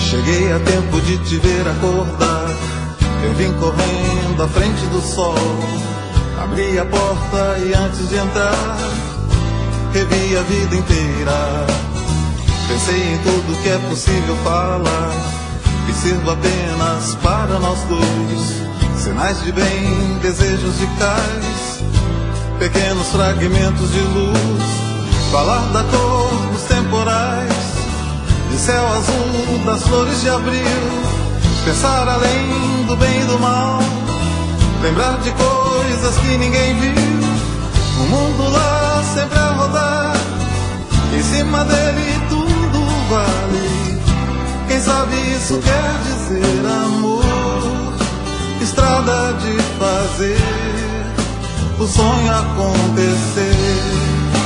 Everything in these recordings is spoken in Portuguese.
Cheguei a tempo de te ver acordar. Eu vim correndo à frente do sol. Abri a porta e antes de entrar, revi a vida inteira. Pensei em tudo que é possível falar, e sirvo apenas para nós dois. Sinais de bem, desejos de cais, pequenos fragmentos de luz. Falar da cor dos temporais, de céu azul, das flores de abril. Pensar além do bem e do mal, lembrar de coisas que ninguém viu. O mundo lá sempre a rodar, em cima dele tudo vale. Quem sabe isso quer dizer amor, estrada de fazer o sonho acontecer.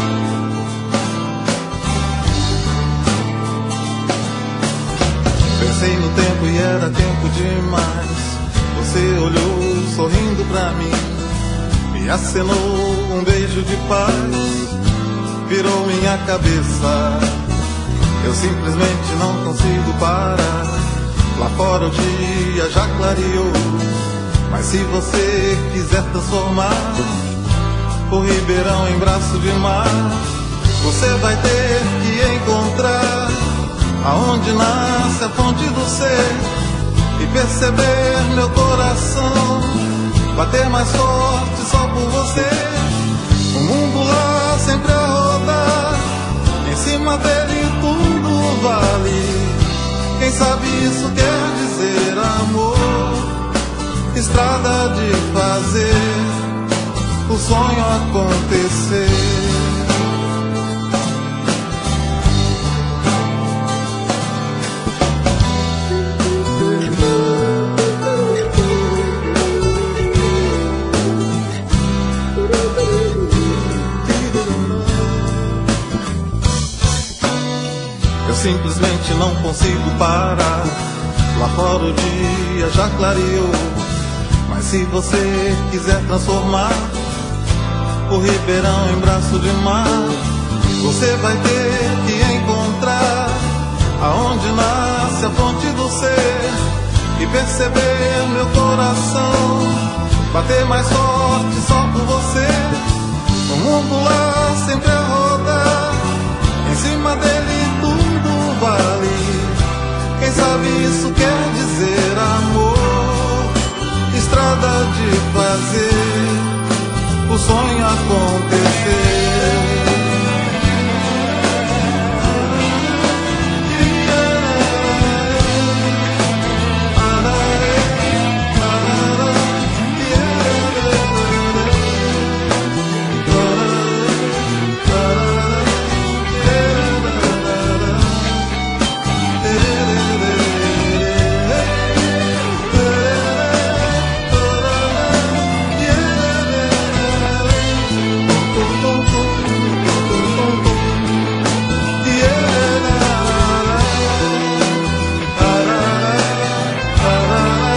Pensei no tempo e era tempo demais. Você olhou sorrindo pra mim e acenou um beijo de paz. Virou minha cabeça, eu simplesmente não consigo parar. Lá fora o dia já clareou, mas se você quiser transformar o Ribeirão em braço de mar, você vai ter que encontrar aonde nasce a fonte do ser, e perceber meu coração bater mais forte só por você. O mundo lá sempre a rodar, em cima dele tudo vale. Quem sabe isso quer dizer amor, estrada de fazer o sonho acontecer. Simplesmente não consigo parar. Lá fora o dia já clareou, mas se você quiser transformar o Ribeirão em braço de mar, você vai ter que encontrar aonde nasce a fonte do ser, e perceber meu coração bater mais forte só por você. O mundo lá sempre a rodar, em cima dele tudo vale. Quem sabe isso quer dizer amor, estrada de fazer o sonho acontecer.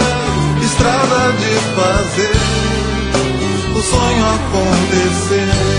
Fazer o sonho acontecer.